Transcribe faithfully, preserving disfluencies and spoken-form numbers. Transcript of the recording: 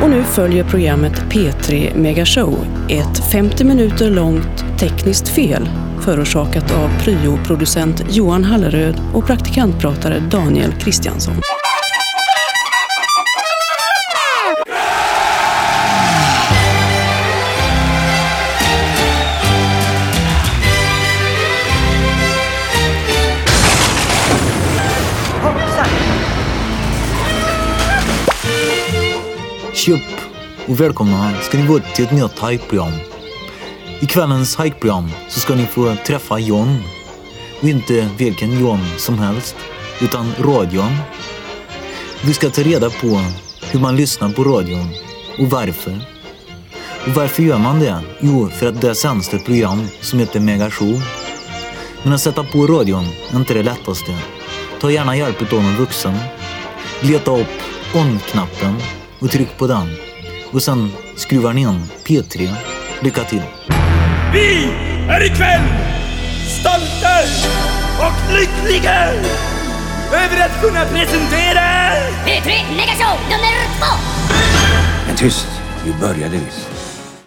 Och nu följer programmet P tre Megashow, ett femtio minuter långt tekniskt fel förorsakat av pryoproducent Johan Halleröd och praktikantpratare Daniel Kristiansson. Tjup och välkomna ska ni gå till ett nytt hike-program. I kvällens hike-program så ska ni få träffa John. Och inte vilken John som helst, utan radion. Vi ska ta reda på hur man lyssnar på radion och varför. Och varför gör man det? Jo, för att det sänds ett program som heter Megashow. Men att sätta på radion är inte det lättaste. Ta gärna hjälp av någon vuxen. Leta upp on-knappen och tryck på den. Och sen skruvar ni in P tre. Lycka till. Vi är ikväll stolta och lyckliga över att kunna presentera P tre Megashow nummer två. Men tyst, vi började visst.